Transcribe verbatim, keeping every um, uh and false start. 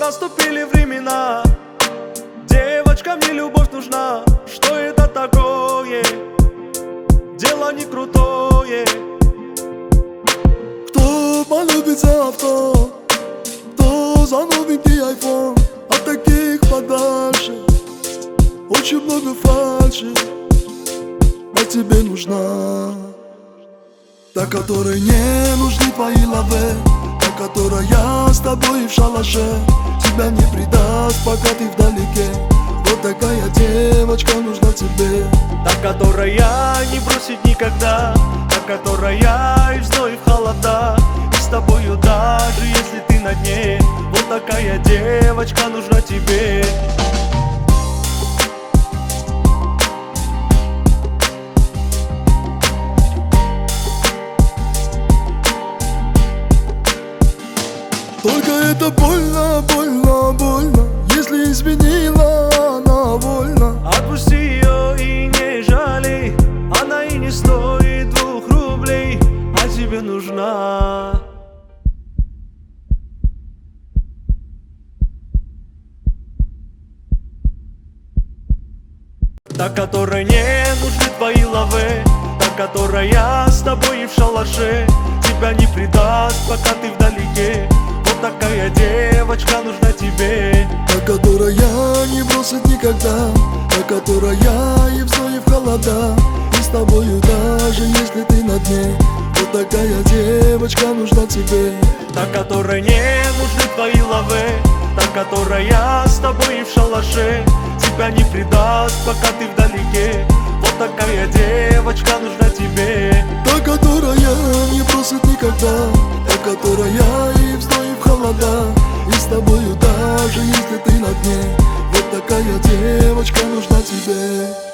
наступили времена, девочка, мне любовь нужна. Что это такое? Дело не крутое. Кто полюбит за авто, кто за новенький айфон. От таких подальше очень много фальши. А тебе нужна та, которой не нужны твои лавы, та, которая с тобой в шалаше тебя не предаст, пока ты вдалеке. Вот такая девочка нужна тебе. Та, которая не бросит никогда, та, которая и в зной, и в холода, и с тобою даже если ты на дне. Вот такая девочка нужна тебе. Только это больно, больно, больно. Если изменила, она вольна. Отпусти ее и не жалей, она и не стоит двух рублей, а тебе нужна. Та, которой не нужны твои лавы, та, которая с тобой и в шалаше тебя не предаст, пока ты вдалеке. Вот такая девочка нужна тебе. Та, которая не бросит никогда, та, которая и в зной, и в холода, и с тобою даже если ты на дне. Вот такая девочка нужна тебе. Та, которой не нужны твои лавы, та, которая с тобой и в шалаше тебя не предаст, пока ты вдалеке. Вот такая девочка нужна тебе. Та, которая не бросит никогда, та, которая и в зной, и в холода, и с тобою даже если ты на дне. Вот такая девочка нужна тебе.